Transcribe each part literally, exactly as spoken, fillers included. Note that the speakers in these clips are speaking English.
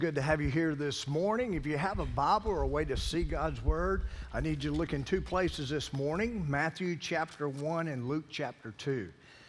Good to have you here this morning. If you have a Bible or a way to see God's Word, I need you to look in two places this morning, Matthew chapter one and Luke chapter two.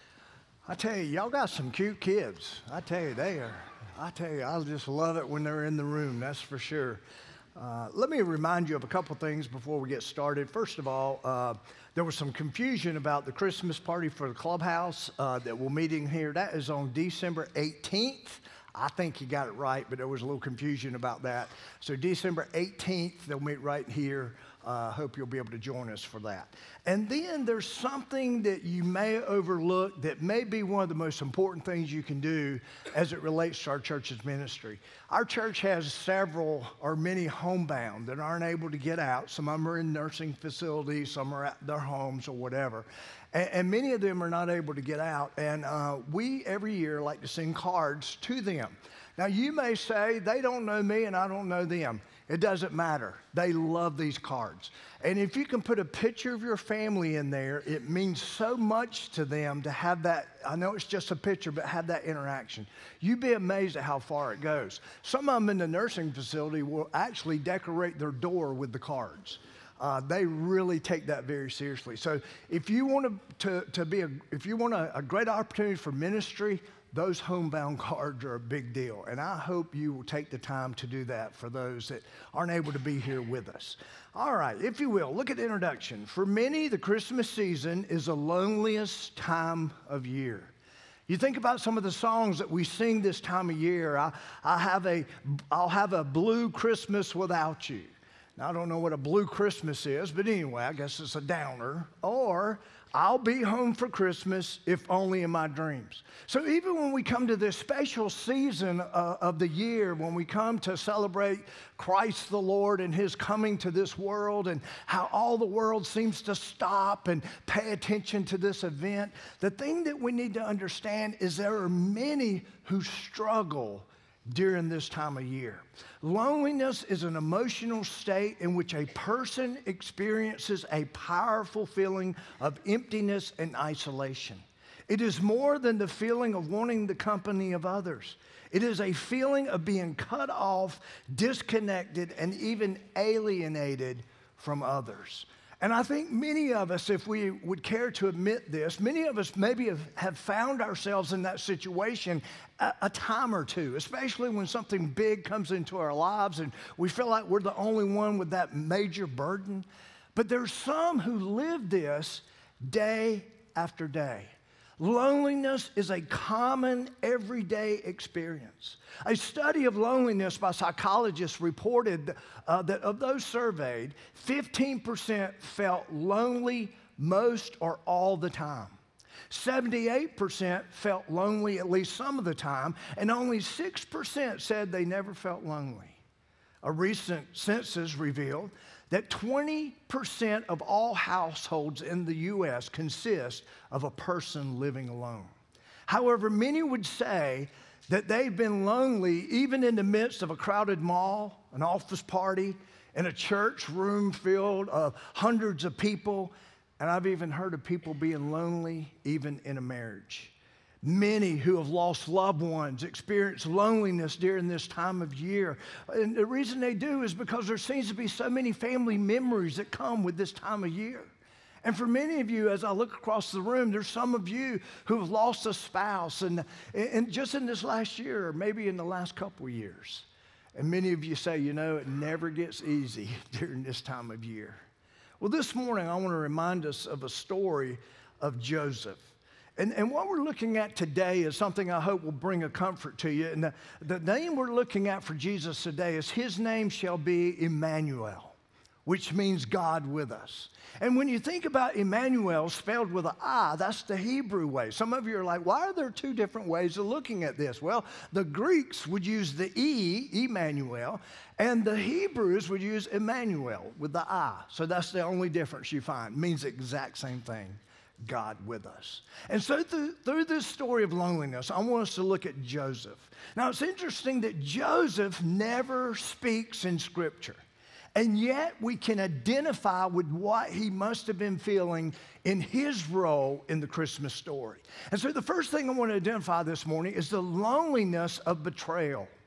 I tell you, y'all got some cute kids. I tell you, they are. I tell you, I just love it when they're in the room, that's for sure. Uh, let me remind you of a couple things before we get started. First of all, uh, there was some confusion about the Christmas party for the clubhouse uh, that we're meeting here. That is on December eighteenth. I think you got it right, but there was a little confusion about that. So December eighteenth, they'll meet right here. I uh, hope you'll be able to join us for that. And then there's something that you may overlook that may be one of the most important things you can do as it relates to our church's ministry. Our church has several or many homebound that aren't able to get out. Some of them are in nursing facilities, some are at their homes or whatever. And, and many of them are not able to get out. And uh, we, every year, like to send cards to them. Now, you may say, they don't know me and I don't know them. It doesn't matter. They love these cards. And if you can put a picture of your family in there, it means so much to them to have that. I know it's just a picture, but have that interaction. You'd be amazed at how far it goes. Some of them in the nursing facility will actually decorate their door with the cards. Uh, they really take that very seriously. So if you want to, to, to be a, if you want a, a great opportunity for ministry, those homebound cards are a big deal, and I hope you will take the time to do that for those that aren't able to be here with us. All right, if you will, look at the introduction. For many, the Christmas season is the loneliest time of year. You think about some of the songs that we sing this time of year. I, I have a, I'll have a blue Christmas without you. Now, I don't know what a blue Christmas is, but anyway, I guess it's a downer. Or, I'll be home for Christmas, if only in my dreams. So even when we come to this special season uh, of the year, when we come to celebrate Christ the Lord and His coming to this world and how all the world seems to stop and pay attention to this event, the thing that we need to understand is there are many who struggle during this time of year. Loneliness is an emotional state in which a person experiences a powerful feeling of emptiness and isolation. It is more than the feeling of wanting the company of others. It is a feeling of being cut off, disconnected, and even alienated from others. And I think many of us, if we would care to admit this, many of us maybe have, have found ourselves in that situation a, a time or two, especially when something big comes into our lives and we feel like we're the only one with that major burden. But there's some who live this day after day. Loneliness is a common everyday experience. A study of loneliness by psychologists reported uh, that of those surveyed, fifteen percent felt lonely most or all the time. seventy-eight percent felt lonely at least some of the time, and only six percent said they never felt lonely. A recent census revealed that twenty percent of all households in the U S consist of a person living alone. However, many would say that they've been lonely even in the midst of a crowded mall, an office party, in a church room filled of hundreds of people, and I've even heard of people being lonely even in a marriage. Many who have lost loved ones experience loneliness during this time of year. And the reason they do is because there seems to be so many family memories that come with this time of year. And for many of you, as I look across the room, there's some of you who have lost a spouse, and, and just in this last year, or maybe in the last couple of years. And many of you say, you know, it never gets easy during this time of year. Well, this morning, I want to remind us of a story of Joseph. And, and what we're looking at today is something I hope will bring a comfort to you. And the, the name we're looking at for Jesus today is His name shall be Emmanuel, which means God with us. And when you think about Emmanuel spelled with an I, that's the Hebrew way. Some of you are like, why are there two different ways of looking at this? Well, the Greeks would use the E, Emmanuel, and the Hebrews would use Emmanuel with the I. So that's the only difference you find. It means the exact same thing. God with us. And so through, through this story of loneliness, I want us to look at Joseph. Now, it's interesting that Joseph never speaks in Scripture, and yet we can identify with what he must have been feeling in his role in the Christmas story. And so the first thing I want to identify this morning is the loneliness of betrayal.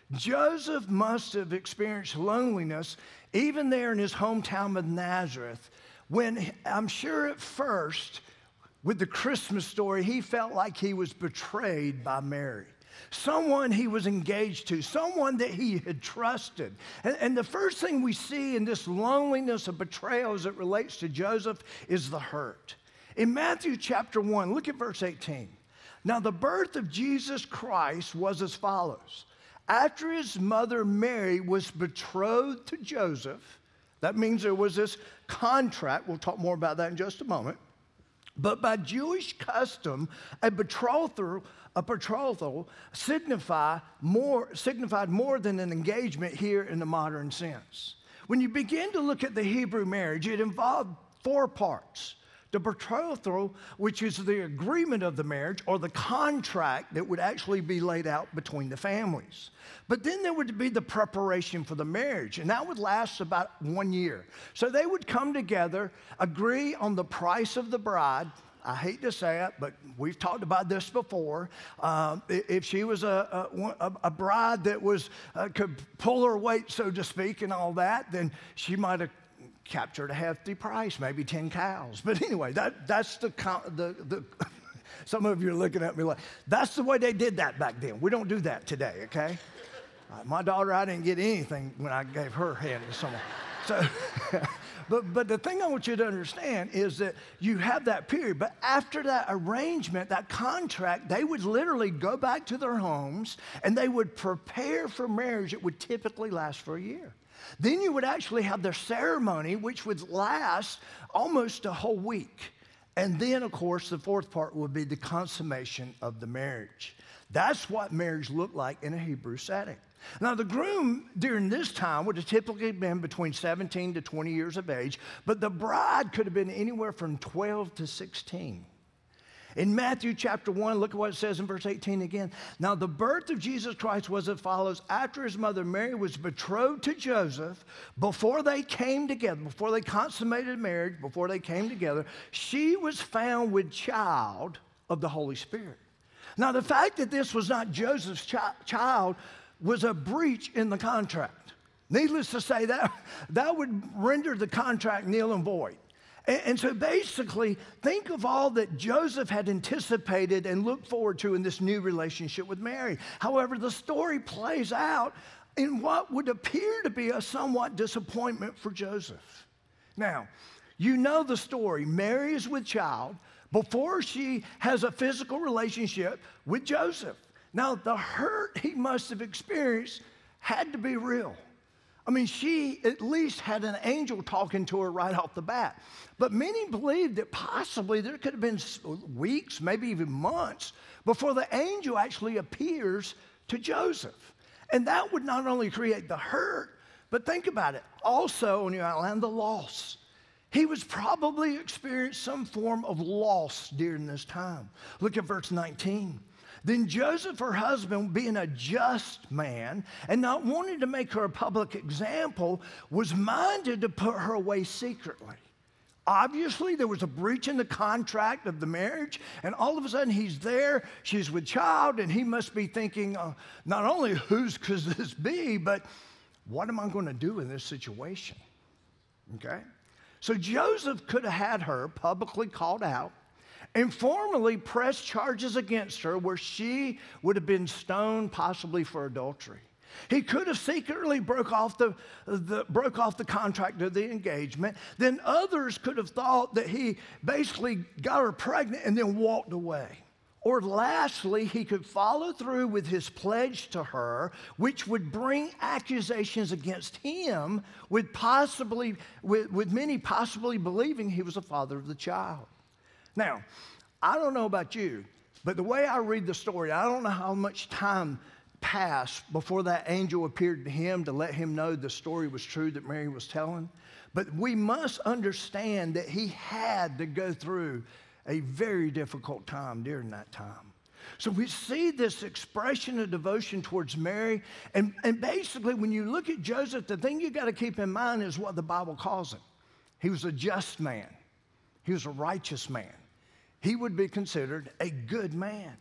Joseph must have experienced loneliness even there in his hometown of Nazareth, when I'm sure at first, with the Christmas story, he felt like he was betrayed by Mary. Someone he was engaged to, someone that he had trusted. And, and the first thing we see in this loneliness of betrayal as it relates to Joseph is the hurt. In Matthew chapter one, look at verse eighteen. Now the birth of Jesus Christ was as follows. After his mother Mary was betrothed to Joseph, that means there was this contract. We'll talk more about that in just a moment. But by Jewish custom, a betrothal, a betrothal signify more, signified more than an engagement here in the modern sense. When you begin to look at the Hebrew marriage, it involved four parts. The betrothal, which is the agreement of the marriage or the contract that would actually be laid out between the families. But then there would be the preparation for the marriage, and that would last about one year. So they would come together, agree on the price of the bride. I hate to say it, but we've talked about this before. Um, if she was a, a, a bride that was uh, could pull her weight, so to speak, and all that, then she might have captured a hefty price, maybe ten cows. But anyway, that, that's the, the, the some of you are looking at me like, that's the way they did that back then. We don't do that today, okay? Uh, my daughter, I didn't get anything when I gave her hand to someone. So, but, but the thing I want you to understand is that you have that period, but after that arrangement, that contract, they would literally go back to their homes and they would prepare for marriage. It would typically last for a year. Then you would actually have their ceremony, which would last almost a whole week. And then, of course, the fourth part would be the consummation of the marriage. That's what marriage looked like in a Hebrew setting. Now, the groom during this time would have typically been between seventeen to twenty years of age, but the bride could have been anywhere from twelve to sixteen. In Matthew chapter one, look at what it says in verse eighteen again. Now, the birth of Jesus Christ was as follows. After his mother Mary was betrothed to Joseph, before they came together, before they consummated marriage, before they came together, she was found with child of the Holy Spirit. Now, the fact that this was not Joseph's chi- child was a breach in the contract. Needless to say, that, that would render the contract nil and void. And so basically, think of all that Joseph had anticipated and looked forward to in this new relationship with Mary. However, the story plays out in what would appear to be a somewhat disappointment for Joseph. Now, you know the story. Mary is with child before she has a physical relationship with Joseph. Now, the hurt he must have experienced had to be real. I mean, she at least had an angel talking to her right off the bat. But many believed that possibly there could have been weeks, maybe even months, before the angel actually appears to Joseph. And that would not only create the hurt, but think about it, also on your outline, the loss. He was probably experienced some form of loss during this time. Look at verse nineteen. Then Joseph, her husband, being a just man and not wanting to make her a public example, was minded to put her away secretly. Obviously, there was a breach in the contract of the marriage, and all of a sudden he's there, she's with child, and he must be thinking, uh, not only whose could this be, but what am I going to do in this situation? Okay? So Joseph could have had her publicly called out and formally pressed charges against her where she would have been stoned, possibly for adultery. He could have secretly broke off the, the, broke off the contract of the engagement. Then others could have thought that he basically got her pregnant and then walked away. Or lastly, he could follow through with his pledge to her, which would bring accusations against him, with, possibly, with, with many possibly believing he was the father of the child. Now, I don't know about you, but the way I read the story, I don't know how much time passed before that angel appeared to him to let him know the story was true that Mary was telling. But we must understand that he had to go through a very difficult time during that time. So we see this expression of devotion towards Mary. And, and basically, when you look at Joseph, the thing you got to keep in mind is what the Bible calls him. He was a just man. He was a righteous man. He would be considered a good man.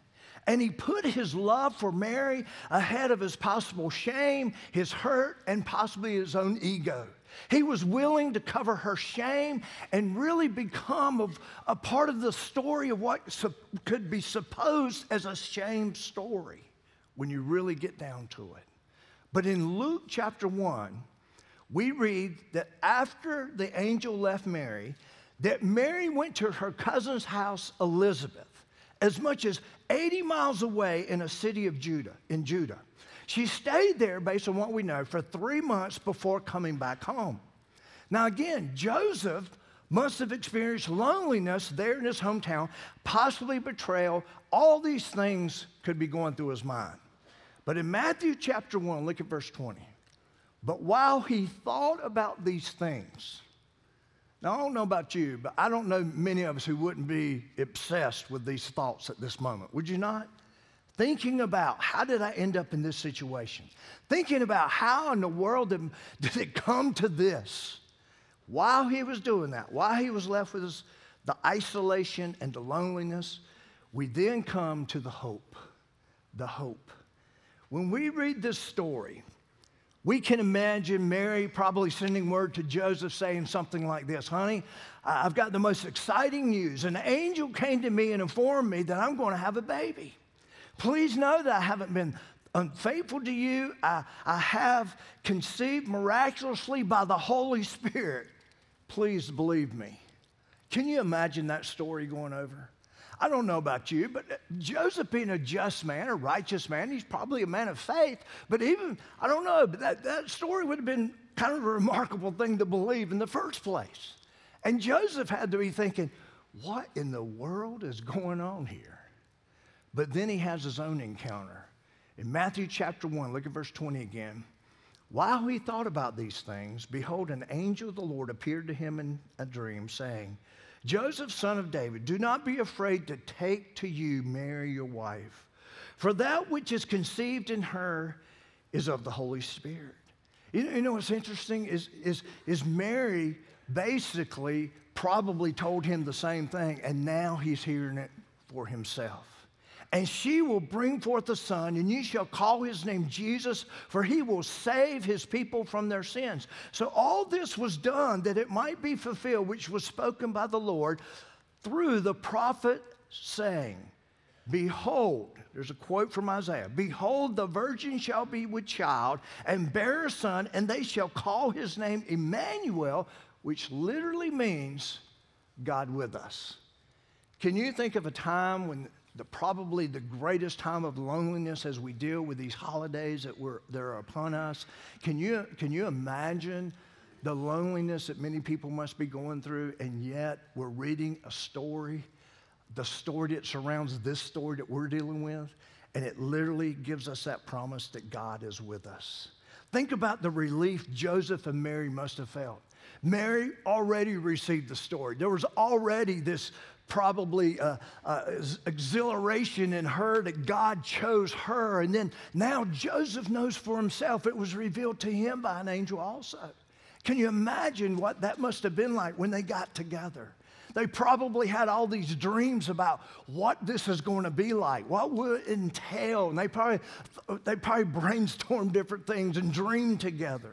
And he put his love for Mary ahead of his possible shame, his hurt, and possibly his own ego. He was willing to cover her shame and really become a, a part of the story of what su- could be supposed as a shame story when you really get down to it. But in Luke chapter one, we read that after the angel left Mary, that Mary went to her cousin's house, Elizabeth, as much as eighty miles away in a city of Judah, in Judah. She stayed there, based on what we know, for three months before coming back home. Now again, Joseph must have experienced loneliness there in his hometown, possibly betrayal. All these things could be going through his mind. But in Matthew chapter one, look at verse twenty. But while he thought about these things, now I don't know about you, but I don't know many of us who wouldn't be obsessed with these thoughts at this moment. Would you not? Thinking about, how did I end up in this situation? Thinking about how in the world did, did it come to this? While he was doing that, while he was left with his, the isolation and the loneliness, we then come to the hope, the hope. When we read this story, we can imagine Mary probably sending word to Joseph saying something like this: honey, I've got the most exciting news. An angel came to me and informed me that I'm going to have a baby. Please know that I haven't been unfaithful to you. I, I have conceived miraculously by the Holy Spirit. Please believe me. Can you imagine that story going over? I don't know about you, but Joseph being a just man, a righteous man, he's probably a man of faith, but even, I don't know, but that, that story would have been kind of a remarkable thing to believe in the first place. And Joseph had to be thinking, what in the world is going on here? But then he has his own encounter. In Matthew chapter one, look at verse twenty again. While he thought about these things, behold, an angel of the Lord appeared to him in a dream, saying, Joseph, son of David, do not be afraid to take to you Mary, your wife, for that which is conceived in her is of the Holy Spirit. You know, you know what's interesting is, is, is Mary basically probably told him the same thing, and now he's hearing it for himself. And she will bring forth a son, and you shall call his name Jesus, for he will save his people from their sins. So all this was done that it might be fulfilled, which was spoken by the Lord through the prophet, saying, behold, there's a quote from Isaiah, behold, the virgin shall be with child and bear a son, and they shall call his name Emmanuel, which literally means God with us. Can you think of a time when the probably the greatest time of loneliness as we deal with these holidays that were that are upon us? Can you can you imagine the loneliness that many people must be going through, and yet we're reading a story, the story that surrounds this story that we're dealing with, and it literally gives us that promise that God is with us. Think about the relief Joseph and Mary must have felt. Mary already received the story. There was already this probably uh, uh, exhilaration in her that God chose her. And then now Joseph knows for himself. It was revealed to him by an angel also. Can you imagine what that must have been like when they got together? They probably had all these dreams about what this is going to be like, what will it entail. And they probably, they probably brainstormed different things and dreamed together.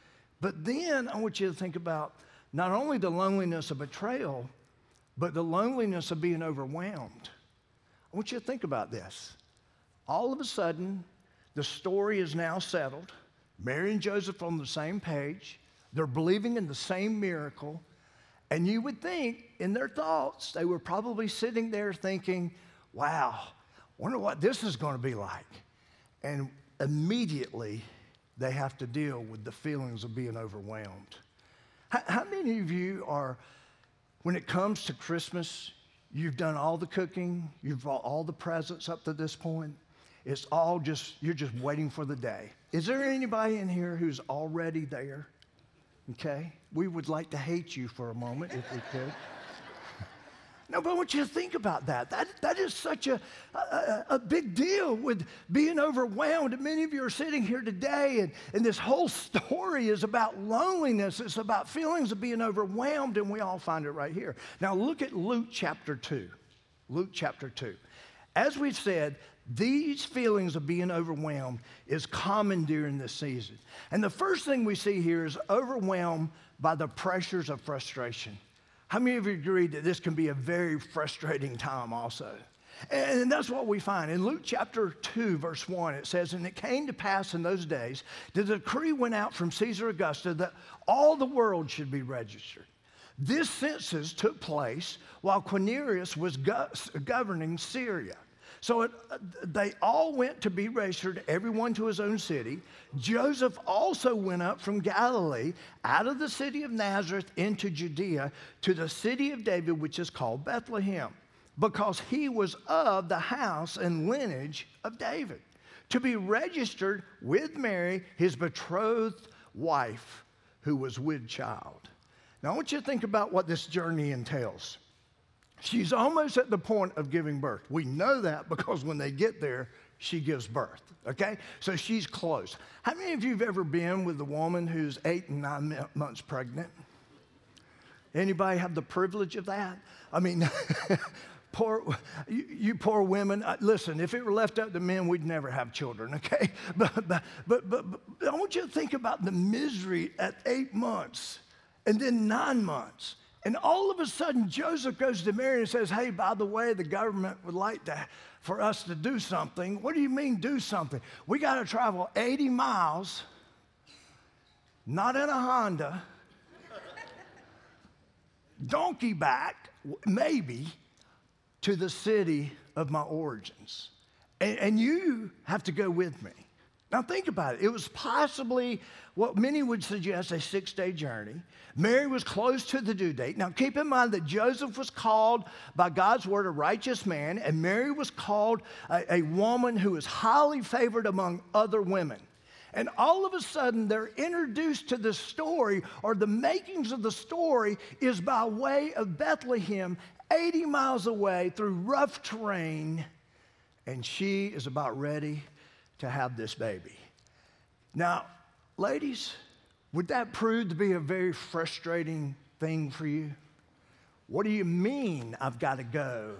But then I want you to think about not only the loneliness of betrayal, but the loneliness of being overwhelmed. I want you to think about this. All of a sudden, the story is now settled. Mary and Joseph are on the same page. They're believing in the same miracle. And you would think, in their thoughts, they were probably sitting there thinking, wow, wonder what this is going to be like. And immediately, they have to deal with the feelings of being overwhelmed. How, how many of you are, when it comes to Christmas, you've done all the cooking, you've brought all the presents up to this point, it's all just, you're just waiting for the day. Is there anybody in here who's already there? Okay? We would like to hate you for a moment if we could. No, but I want you to think about that. That, that is such a, a, a big deal with being overwhelmed. And many of you are sitting here today, and, and this whole story is about loneliness. It's about feelings of being overwhelmed, and we all find it right here. Now, look at Luke chapter two. Luke chapter two. As we've said, These feelings of being overwhelmed is common during this season. And the first thing we see here is overwhelmed by the pressures of frustration. How many of you agree that this can be a very frustrating time also? And that's what we find. In Luke chapter two, verse one, it says, "And it came to pass in those days that the decree went out from Caesar Augustus that all the world should be registered. This census took place while Quirinius was go- governing Syria. So it, they all went to be registered, everyone to his own city. Joseph also went up from Galilee, out of the city of Nazareth into Judea, to the city of David, which is called Bethlehem, because he was of the house and lineage of David, to be registered with Mary, his betrothed wife, who was with child." Now, I want you to think about what this journey entails. She's almost at the point of giving birth. We know that because when they get there, she gives birth, okay? So she's close. How many of you have ever been with a woman who's eight and nine months pregnant? Anybody have the privilege of that? I mean, poor, you, you poor women. Uh, listen, if it were left up to men, we'd never have children, okay? But, but, but, but, but I want you to think about the misery at eight months and then nine months. And all of a sudden, Joseph goes to Mary and says, "Hey, by the way, the government would like to, for us to do something." What do you mean do something? We got to travel eighty miles, not in a Honda, donkey back, maybe, to the city of my origins. And, and you have to go with me. Now think about it. It was possibly what many would suggest a six-day journey. Mary was close to the due date. Now keep in mind that Joseph was called by God's word a righteous man, and Mary was called a, a woman who is highly favored among other women. And all of a sudden, they're introduced to the story, or the makings of the story is by way of Bethlehem, eighty miles away through rough terrain, and she is about ready to have this baby. Now, ladies, would that prove to be a very frustrating thing for you? What do you mean I've got to go?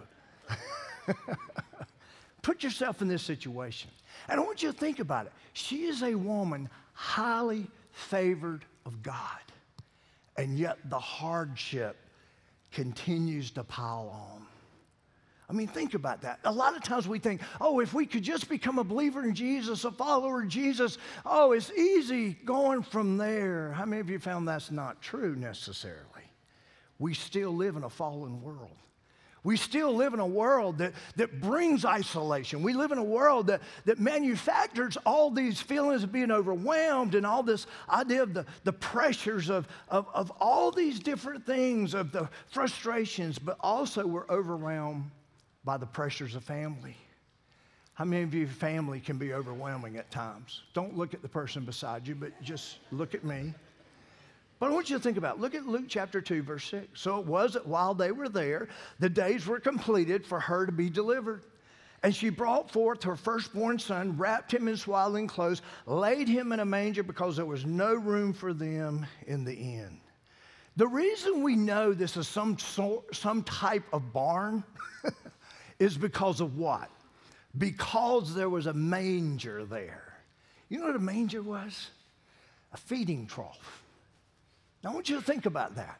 Put yourself in this situation. And I want you to think about it. She is a woman highly favored of God, and yet the hardship continues to pile on. I mean, think about that. A lot of times we think, oh, if we could just become a believer in Jesus, a follower of Jesus, oh, it's easy going from there. How many of you found that's not true necessarily? We still live in a fallen world. We still live in a world that, that brings isolation. We live in a world that, that manufactures all these feelings of being overwhelmed and all this idea of the, the pressures of, of, of all these different things, of the frustrations, but also we're overwhelmed by the pressures of family. How many of you family can be overwhelming at times? Don't look at the person beside you, but just look at me. But I want you to think about it. Look at Luke chapter two, verse six. "So it was that while they were there, the days were completed for her to be delivered. And she brought forth her firstborn son, wrapped him in swaddling clothes, laid him in a manger because there was no room for them in the inn." The reason we know this is some sort, some type of barn is because of what? Because there was a manger there. You know what a manger was? A feeding trough. Now, I want you to think about that.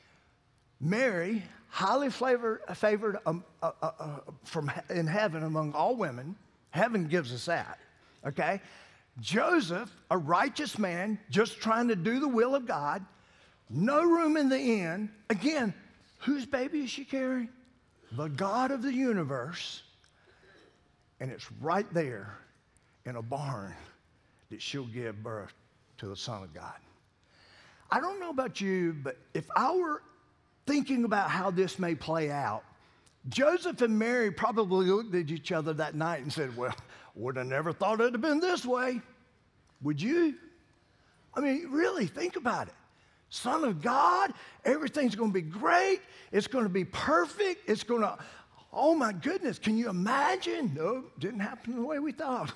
Mary, highly favored, favored um, uh, uh, uh, from in heaven among all women. Heaven gives us that, okay? Joseph, a righteous man, just trying to do the will of God. No room in the inn. Again, whose baby is she carrying? The God of the universe. And it's right there in a barn that she'll give birth to the Son of God. I don't know about you, but if I were thinking about how this may play out, Joseph and Mary probably looked at each other that night and said, "Well, would have never thought it'd have been this way." Would you? I mean, really, think about it. Son of God, everything's going to be great. It's going to be perfect. It's going to, oh my goodness, can you imagine? No, didn't happen the way we thought.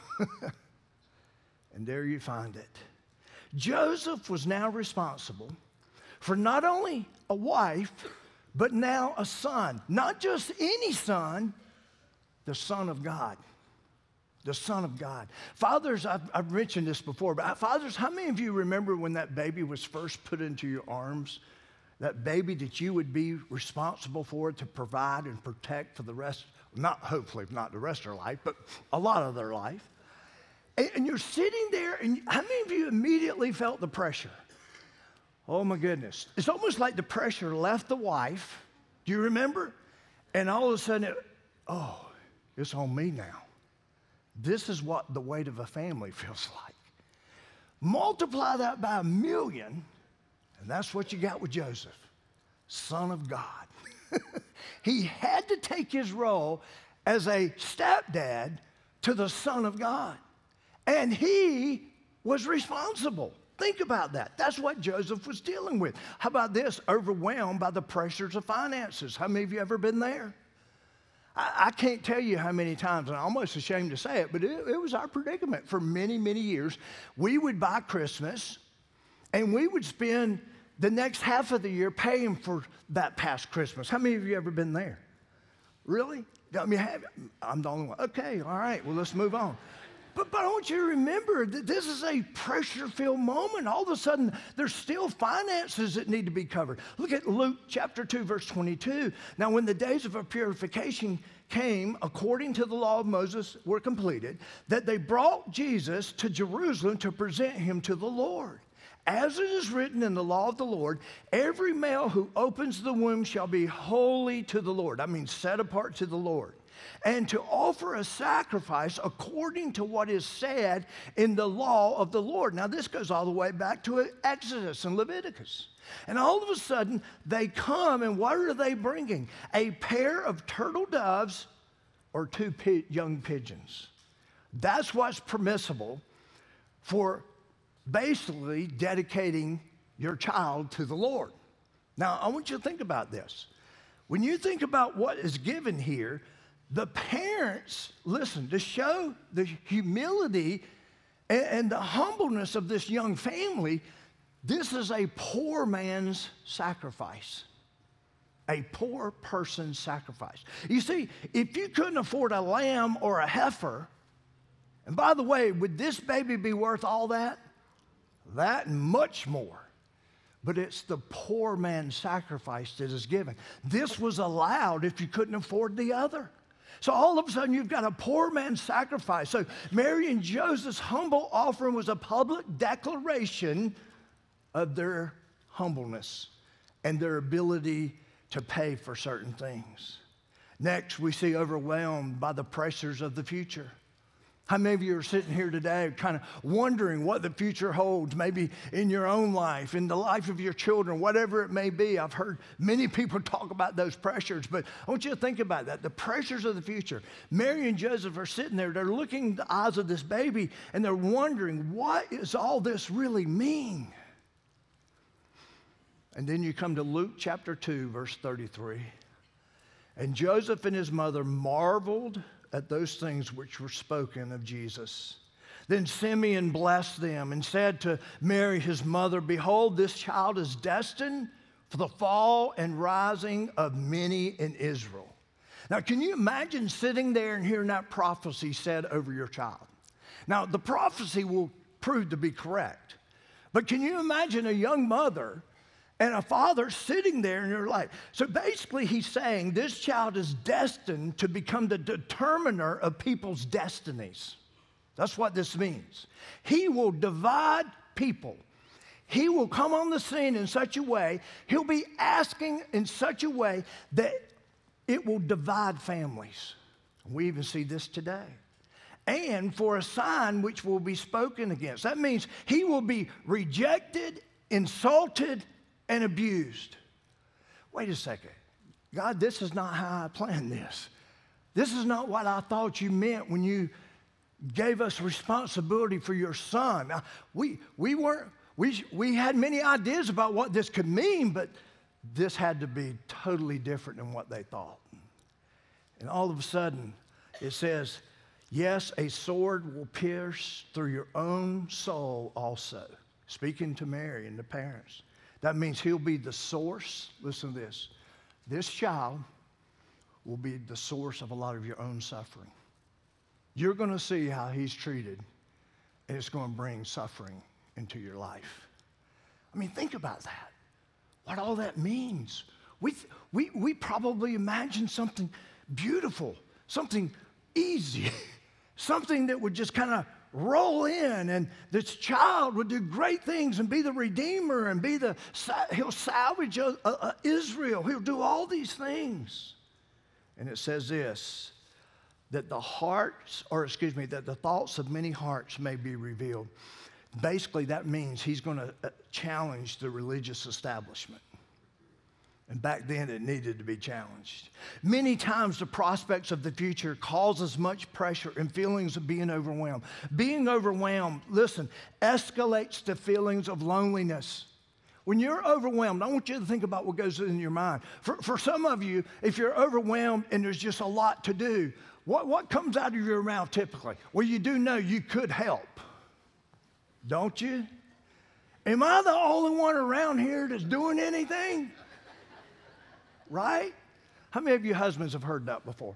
And there you find it. Joseph was now responsible for not only a wife, but now a son. Not just any son, the Son of God. the Son of God. Fathers, I've, I've mentioned this before, but fathers, how many of you remember when that baby was first put into your arms? That baby that you would be responsible for to provide and protect for the rest, not hopefully not the rest of their life, but a lot of their life. And, and you're sitting there, and how many of you immediately felt the pressure? Oh my goodness. It's almost like the pressure left the wife. Do you remember? And all of a sudden, it, oh, it's on me now. This is what the weight of a family feels like. Multiply that by a million, and that's what you got with Joseph, Son of God. He had to take his role as a stepdad to the Son of God. And he was responsible. Think about that. That's what Joseph was dealing with. How about this? Overwhelmed by the pressures of finances. How many of you ever been there? I, I can't tell you how many times, and I'm almost ashamed to say it, but it, it was our predicament for many, many years. We would buy Christmas, and we would spend the next half of the year paying for that past Christmas. How many of you ever been there? Really? I mean, have, I'm the only one. Okay, all right, well, let's move on. But, but I want you to remember that this is a pressure-filled moment. All of a sudden, there's still finances that need to be covered. Look at Luke chapter two, verse twenty-two. Now, when the days of purification came, according to the law of Moses, were completed, that they brought Jesus to Jerusalem to present him to the Lord. As it is written in the law of the Lord, every male who opens the womb shall be holy to the Lord. I mean, set apart to the Lord. And to offer a sacrifice according to what is said in the law of the Lord. Now, this goes all the way back to Exodus and Leviticus. And all of a sudden, they come, and what are they bringing? A pair of turtle doves or two pi- young pigeons. That's what's permissible for basically dedicating your child to the Lord. Now, I want you to think about this. When you think about what is given here, the parents, listen, to show the humility and, and the humbleness of this young family, this is a poor man's sacrifice. A poor person's sacrifice. You see, if you couldn't afford a lamb or a heifer, and by the way, would this baby be worth all that? That and much more. But it's the poor man's sacrifice that is given. This was allowed if you couldn't afford the other. So all of a sudden, you've got a poor man's sacrifice. So Mary and Joseph's humble offering was a public declaration of their humbleness and their ability to pay for certain things. Next, we see overwhelmed by the pressures of the future. How many of you are sitting here today kind of wondering what the future holds, maybe in your own life, in the life of your children, whatever it may be? I've heard many people talk about those pressures, but I want you to think about that, the pressures of the future. Mary and Joseph are sitting there, they're looking in the eyes of this baby, and they're wondering, what does all this really mean? And then you come to Luke chapter two, verse thirty-three. And Joseph and his mother marveled at those things which were spoken of Jesus. Then Simeon blessed them and said to Mary, his mother, behold, this child is destined for the fall and rising of many in Israel. Now, can you imagine sitting there and hearing that prophecy said over your child? Now, the prophecy will prove to be correct. But can you imagine a young mother and a father sitting there in your life? So basically, he's saying this child is destined to become the determiner of people's destinies. That's what this means. He will divide people. He will come on the scene in such a way, he'll be asking in such a way that it will divide families. We even see this today. And for a sign which will be spoken against. That means he will be rejected, insulted, and abused. Wait a second. God, this is not how I planned this. This is not what I thought you meant when you gave us responsibility for your son. Now, we, we weren't, we, we had many ideas about what this could mean, but this had to be totally different than what they thought. And all of a sudden, it says, yes, a sword will pierce through your own soul also. Speaking to Mary and the parents. That means he'll be the source. Listen to this. This child will be the source of a lot of your own suffering. you're going to see how he's treated, and it's going to bring suffering into your life. I mean, think about that. What all that means. We, we, we probably imagine something beautiful, something easy, something that would just kind of roll in, and this child would do great things and be the redeemer and be the, he'll salvage uh, uh, Israel. He'll do all these things. And it says this, that the hearts, or excuse me, that the thoughts of many hearts may be revealed. Basically, that means he's going to challenge the religious establishment. And back then, it needed to be challenged. Many times, the prospects of the future causes much pressure and feelings of being overwhelmed. Being overwhelmed, listen, escalates to feelings of loneliness. When you're overwhelmed, I want you to think about what goes in your mind. For, for some of you, if you're overwhelmed and there's just a lot to do, what, what comes out of your mouth typically? Well, you do know you could help, don't you? Am I the only one around here that's doing anything? Right? How many of you husbands have heard that before?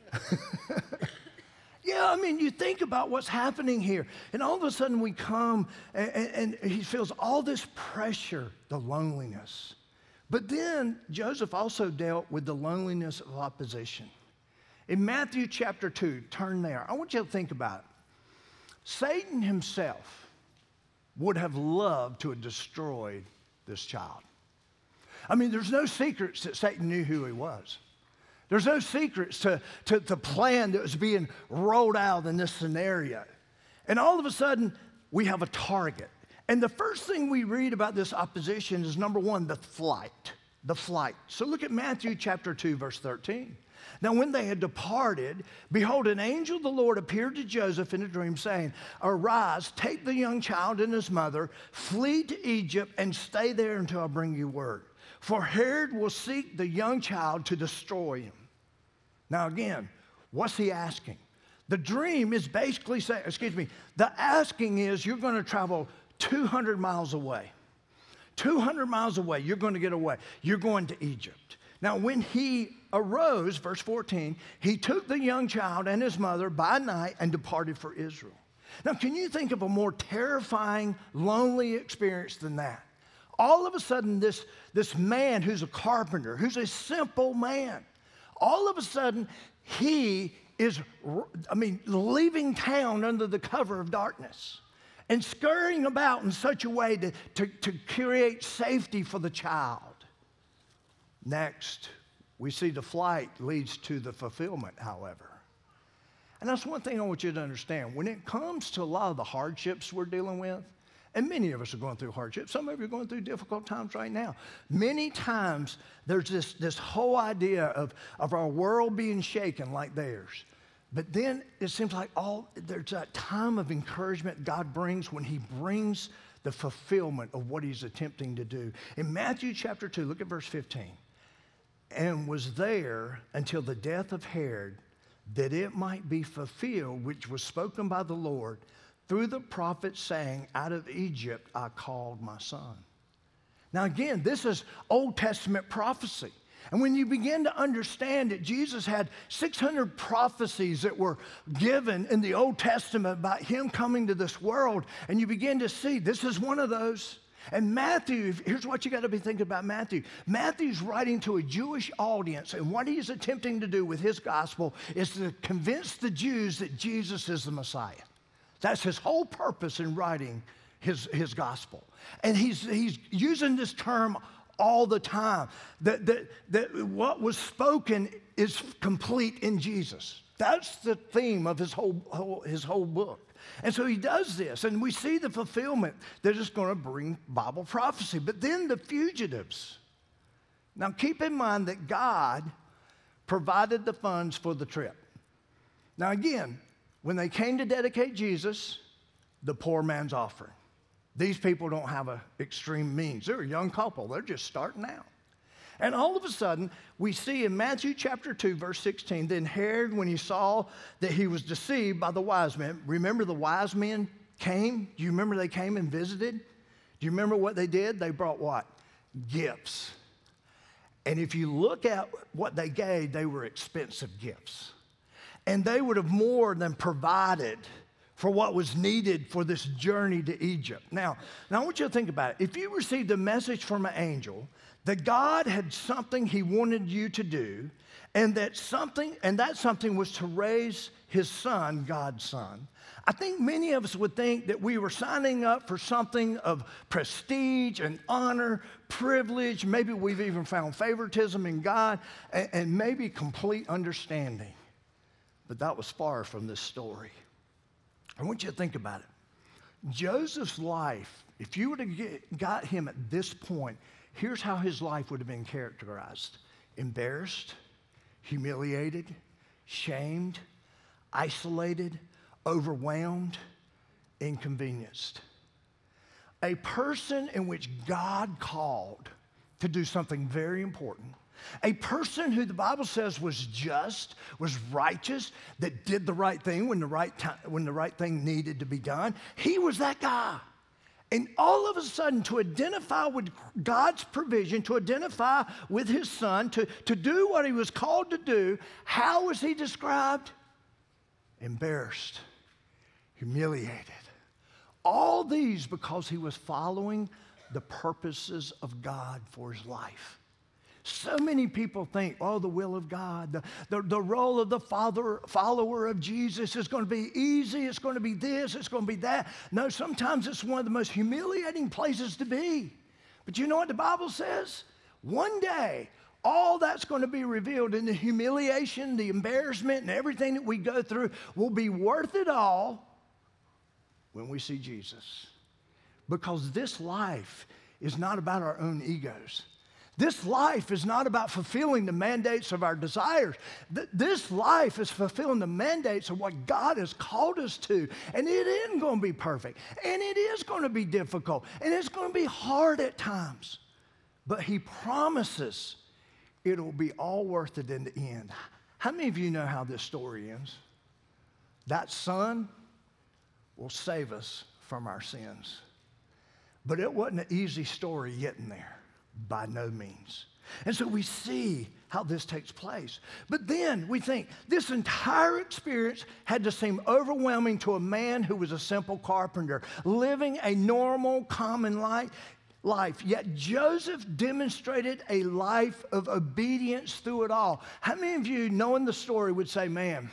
Yeah, I mean, you think about what's happening here. And all of a sudden we come and, and, and he feels all this pressure, the loneliness. But then Joseph also dealt with the loneliness of opposition. In Matthew chapter two, turn there. I want you to think about it. Satan himself would have loved to have destroyed this child. I mean, there's no secrets that Satan knew who he was. There's no secrets to, to the plan that was being rolled out in this scenario. And all of a sudden, we have a target. And the first thing we read about this opposition is, number one, the flight. The flight. So look at Matthew chapter two, verse thirteen. Now, when they had departed, behold, an angel of the Lord appeared to Joseph in a dream, saying, arise, take the young child and his mother, flee to Egypt, and stay there until I bring you word. For Herod will seek the young child to destroy him. Now, again, what's he asking? The dream is basically saying, excuse me, the asking is you're going to travel two hundred miles away. two hundred miles away, you're going to get away. You're going to Egypt. Now, when he arose, verse fourteen, he took the young child and his mother by night and departed for Israel. Now, can you think of a more terrifying, lonely experience than that? All of a sudden, this, this man who's a carpenter, who's a simple man, all of a sudden, he is, I mean, leaving town under the cover of darkness and scurrying about in such a way to, to, to create safety for the child. Next, we see the flight leads to the fulfillment, however. And that's one thing I want you to understand. When it comes to a lot of the hardships we're dealing with, and many of us are going through hardships. Some of you are going through difficult times right now. Many times there's this, this whole idea of, of our world being shaken like theirs. But then it seems like all there's that time of encouragement God brings when he brings the fulfillment of what he's attempting to do. In Matthew chapter two, look at verse fifteen. And was there until the death of Herod, that it might be fulfilled, which was spoken by the Lord through the prophet, saying, out of Egypt I called my son. Now again, this is Old Testament prophecy. And when you begin to understand that Jesus had six hundred prophecies that were given in the Old Testament about him coming to this world, and you begin to see this is one of those. And Matthew, here's what you got to be thinking about Matthew. Matthew's writing to a Jewish audience, and what he's attempting to do with his gospel is to convince the Jews that Jesus is the Messiah. That's his whole purpose in writing his, his gospel. And he's, he's using this term all the time, that, that, that what was spoken is complete in Jesus. That's the theme of his whole, whole, his whole book. And so he does this, and we see the fulfillment that is going to bring Bible prophecy. But then the fugitives. Now keep in mind that God provided the funds for the trip. Now again, when they came to dedicate Jesus, the poor man's offering. These people don't have an extreme means. They're a young couple. They're just starting out. And all of a sudden, we see in Matthew chapter two, verse sixteen, then Herod, when he saw that he was deceived by the wise men, remember the wise men came? Do you remember they came and visited? Do you remember what they did? They brought what? Gifts. And if you look at what they gave, they were expensive gifts. and they would have more than provided for what was needed for this journey to Egypt. Now, now I want you to think about it. If you received a message from an angel that God had something he wanted you to do, and that something, and that something was to raise his son, God's son, I think many of us would think that we were signing up for something of prestige and honor, privilege. Maybe we've even found favoritism in God, and, and maybe complete understanding. But that was far from this story. I want you to think about it. Joseph's life, if you would have got him at this point, here's how his life would have been characterized: embarrassed, humiliated, shamed, isolated, overwhelmed, inconvenienced. A person in which God called to do something very important. A person who the Bible says was just, was righteous, that did the right thing when the right time, when the right thing needed to be done. He was that guy. And all of a sudden, to identify with God's provision, to identify with his son, to, to do what he was called to do, how was he described? Embarrassed, humiliated. All these because he was following the purposes of God for his life. So many people think, oh, the will of God, the, the, the role of the father, follower of Jesus is going to be easy, it's going to be this, it's going to be that. No, sometimes it's one of the most humiliating places to be. But you know what the Bible says? One day, all that's going to be revealed, in the humiliation, the embarrassment, and everything that we go through will be worth it all when we see Jesus. Because this life is not about our own egos. This life is not about fulfilling the mandates of our desires. This life is fulfilling the mandates of what God has called us to. And it isn't going to be perfect. And it is going to be difficult. And it's going to be hard at times. But he promises it'll be all worth it in the end. How many of you know how this story ends? That son will save us from our sins. But it wasn't an easy story getting there. By no means. And so we see how this takes place. But then we think this entire experience had to seem overwhelming to a man who was a simple carpenter, living a normal, common life. Life. Yet Joseph demonstrated a life of obedience through it all. How many of you, knowing the story, would say, man,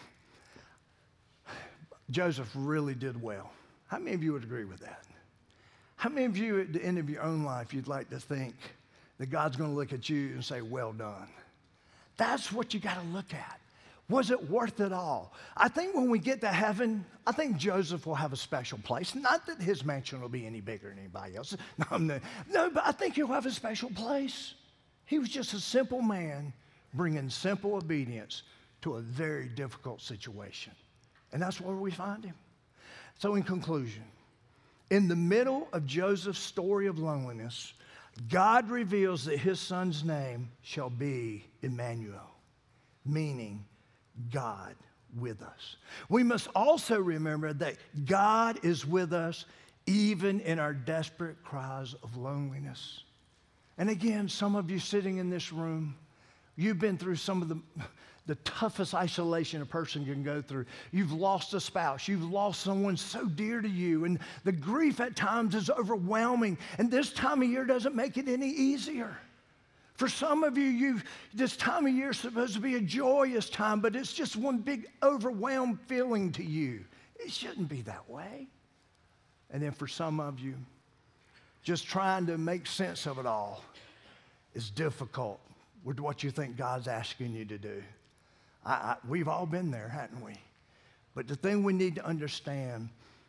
Joseph really did well? How many of you would agree with that? How many of you at the end of your own life you'd like to think that God's going to look at you and say, well done? That's what you got to look at. Was it worth it all? I think when we get to heaven, I think Joseph will have a special place. Not that his mansion will be any bigger than anybody else's. No, no, no, but I think he'll have a special place. He was just a simple man bringing simple obedience to a very difficult situation. And that's where we find him. So in conclusion, in the middle of Joseph's story of loneliness, God reveals that his son's name shall be Emmanuel, meaning God with us. We must also remember that God is with us even in our desperate cries of loneliness. And again, some of you sitting in this room, you've been through some of the, the toughest isolation a person can go through. You've lost a spouse. You've lost someone so dear to you. And the grief at times is overwhelming. And this time of year doesn't make it any easier. For some of you, you've, this time of year is supposed to be a joyous time, but it's just one big overwhelmed feeling to you. It shouldn't be that way. And then for some of you, just trying to make sense of it all is difficult with what you think God's asking you to do. I, I, we've all been there, haven't we? But the thing we need to understand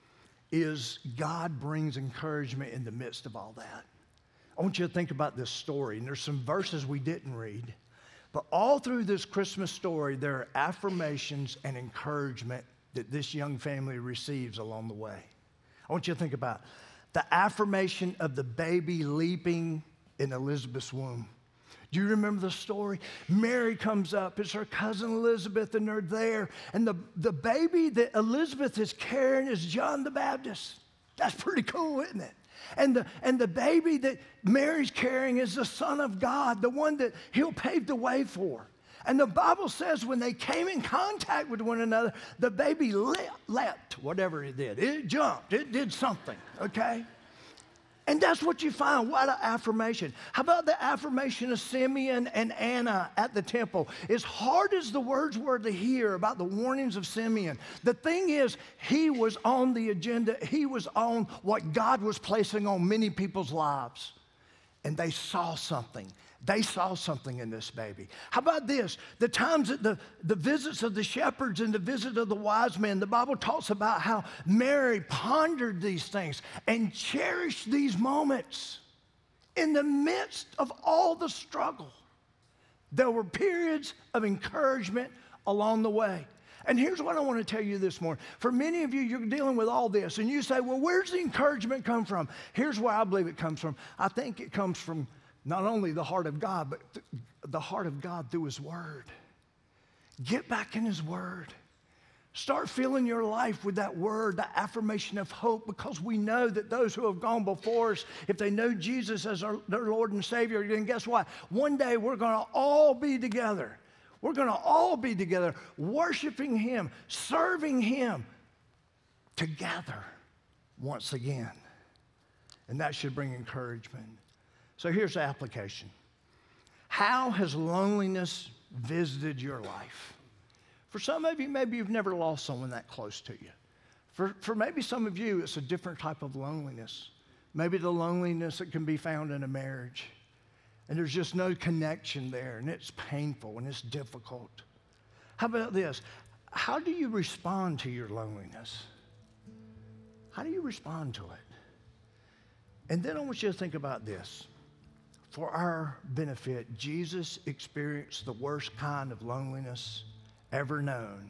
is God brings encouragement in the midst of all that. I want you to think about this story, and there's some verses we didn't read, but all through this Christmas story, there are affirmations and encouragement that this young family receives along the way. I want you to think about the affirmation of the baby leaping in Elizabeth's womb. Do you remember the story? Mary comes up, it's her cousin Elizabeth, and they're there, and the, the baby that Elizabeth is carrying is John the Baptist. That's pretty cool, isn't it? And the, and the baby that Mary's carrying is the Son of God, the one that he'll pave the way for. And the Bible says when they came in contact with one another, the baby leapt, leapt, whatever it did. It jumped. It did something, okay? And that's what you find. What an affirmation. How about the affirmation of Simeon and Anna at the temple? As hard as the words were to hear about the warnings of Simeon, the thing is, he was on the agenda. He was on what God was placing on many people's lives. And they saw something. They saw something in this baby. How about this? The times that the, the visits of the shepherds and the visit of the wise men, the Bible talks about how Mary pondered these things and cherished these moments. In the midst of all the struggle, there were periods of encouragement along the way. And here's what I want to tell you this morning. For many of you, you're dealing with all this, and you say, well, where's the encouragement come from? Here's where I believe it comes from. I think it comes from not only the heart of God, but th- the heart of God through His Word. Get back in His Word. Start filling your life with that Word, that affirmation of hope, because we know that those who have gone before us, if they know Jesus as our, their Lord and Savior, then guess what? One day we're going to all be together. We're going to all be together, worshiping Him, serving Him together once again. And that should bring encouragement. So here's the application. How has loneliness visited your life? For some of you, maybe you've never lost someone that close to you. For, for maybe some of you, it's a different type of loneliness. Maybe the loneliness that can be found in a marriage. And there's just no connection there, and it's painful, and it's difficult. How about this? How do you respond to your loneliness? How do you respond to it? And then I want you to think about this. For our benefit, Jesus experienced the worst kind of loneliness ever known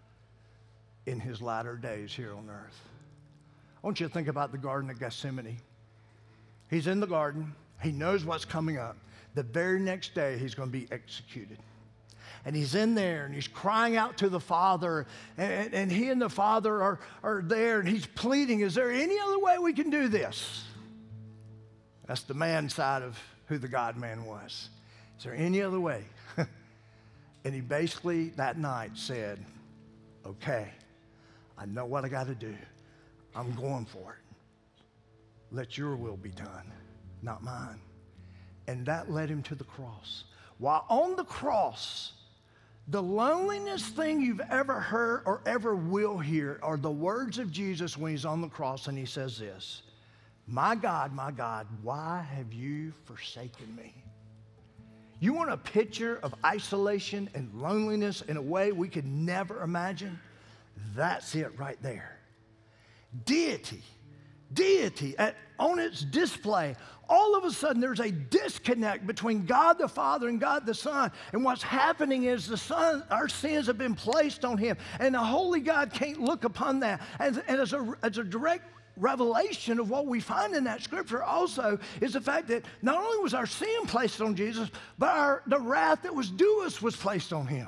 in His latter days here on earth. I want you to think about the Garden of Gethsemane. He's in the garden. He knows what's coming up. The very next day, He's going to be executed. And He's in there, and He's crying out to the Father, and, and He and the Father are, are there, and He's pleading, is there any other way we can do this? That's the man side of who the God-man was. Is there any other way? And He basically that night said, okay, I know what I got to do. I'm going for it. Let your will be done, not mine. And that led Him to the cross. While on the cross, the loneliest thing you've ever heard or ever will hear are the words of Jesus when He's on the cross, and He says this, my God, my God, why have you forsaken me? You want a picture of isolation and loneliness in a way we could never imagine? That's it right there. Deity, deity at, on its display. All of a sudden there's a disconnect between God the Father and God the Son. And what's happening is the Son, our sins have been placed on Him. And the Holy God can't look upon that. And, and as, a, as a direct revelation of what we find in that scripture also is the fact that not only was our sin placed on Jesus, but our, the wrath that was due us was placed on Him.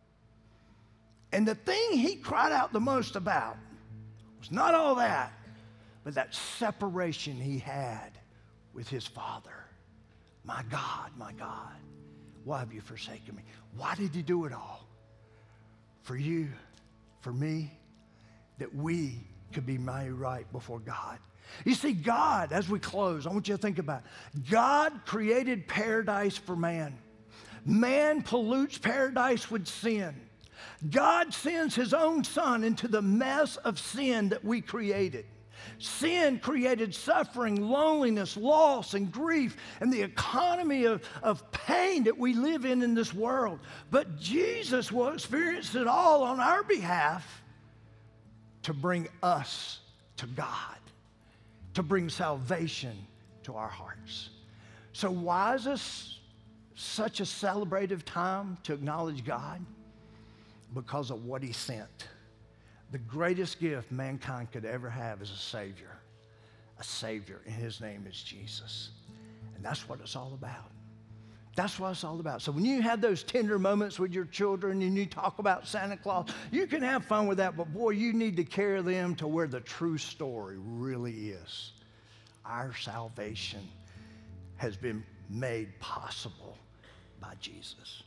And the thing He cried out the most about was not all that, but that separation He had with His Father. My God, my God, why have you forsaken me? Why did He do it all? For you, for me, that we could be made right before God. You see, God, as we close, I want you to think about it. God created paradise for man. Man pollutes paradise with sin. God sends His own Son into the mess of sin that we created. Sin created suffering, loneliness, loss, and grief, and the economy of, of pain that we live in in this world. But Jesus will experience it all on our behalf to bring us to God, to bring salvation to our hearts. So why is this such a celebrative time to acknowledge God? Because of what He sent. The greatest gift mankind could ever have is a Savior. A Savior, and His name is Jesus. And that's what it's all about. That's what it's all about. So when you have those tender moments with your children and you talk about Santa Claus, you can have fun with that, but boy, you need to carry them to where the true story really is. Our salvation has been made possible by Jesus.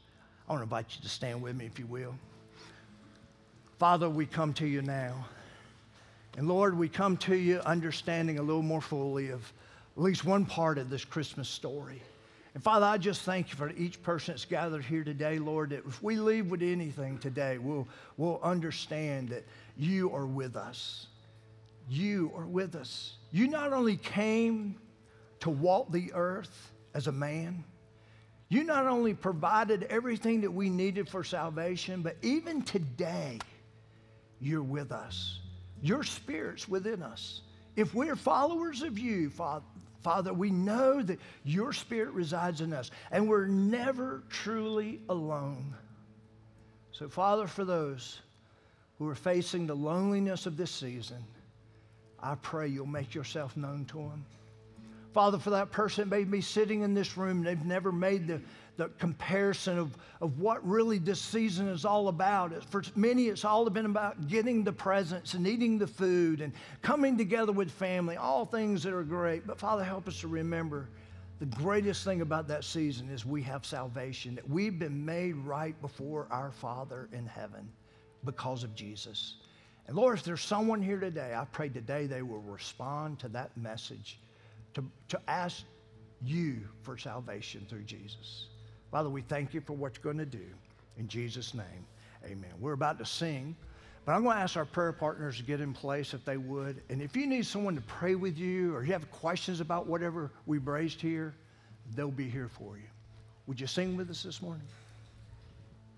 I want to invite you to stand with me if you will. Father, we come to you now. And Lord, we come to you understanding a little more fully of at least one part of this Christmas story. And Father, I just thank you for each person that's gathered here today, Lord, that if we leave with anything today, we'll, we'll understand that you are with us. You are with us. You not only came to walk the earth as a man, you not only provided everything that we needed for salvation, but even today, you're with us. Your Spirit's within us. If we're followers of you, Father, Father, we know that your Spirit resides in us, and we're never truly alone. So, Father, for those who are facing the loneliness of this season, I pray you'll make yourself known to them. Father, for that person that may be sitting in this room, they've never made the, the comparison of, of what really this season is all about. For many, it's all been about getting the presents and eating the food and coming together with family, all things that are great. But Father, help us to remember the greatest thing about that season is we have salvation, that we've been made right before our Father in heaven because of Jesus. And Lord, if there's someone here today, I pray today they will respond to that message, to, to ask you for salvation through Jesus. Father, we thank you for what you're going to do. In Jesus' name, amen. We're about to sing, but I'm going to ask our prayer partners to get in place if they would. And if you need someone to pray with you or you have questions about whatever we've raised here, they'll be here for you. Would you sing with us this morning?